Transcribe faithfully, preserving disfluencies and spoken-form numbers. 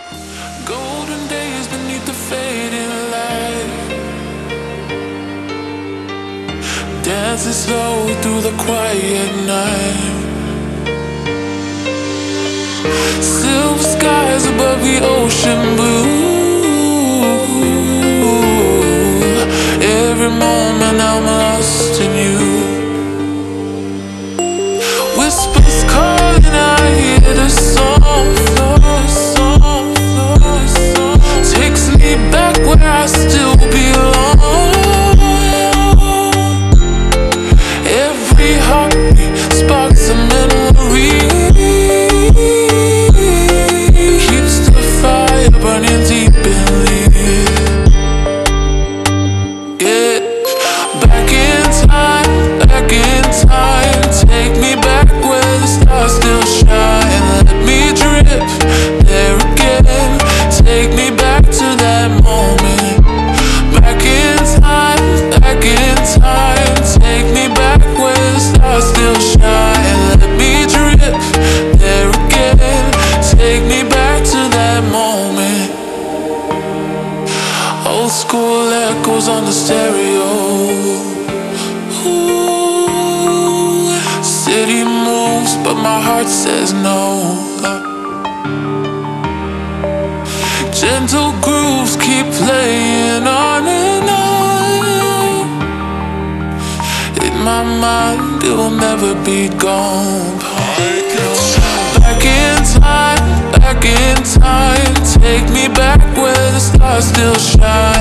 Golden days beneath the fading light, dancing slow through the quiet night. Silver skies above the ocean blue. Every moment I'm lost in you. Whispers calling, I hear the song. Takes me back where I still belong. Every heartbeat sparks a memory, keeps the fire burning deep in me. Yeah, back in time, back in time. Take me back where the stars still shine. Let me drip there again. Take me back to that moment. Back in time, back in time. Take me back where the stars still shine. Let me drip there again. Take me back to that moment. Old school echoes on the stereo. Ooh, city moves, but my heart says no. Gentle grooves keep playing on and on. In my mind, it will never be gone. Back in time, back in time. Take me back where the stars still shine.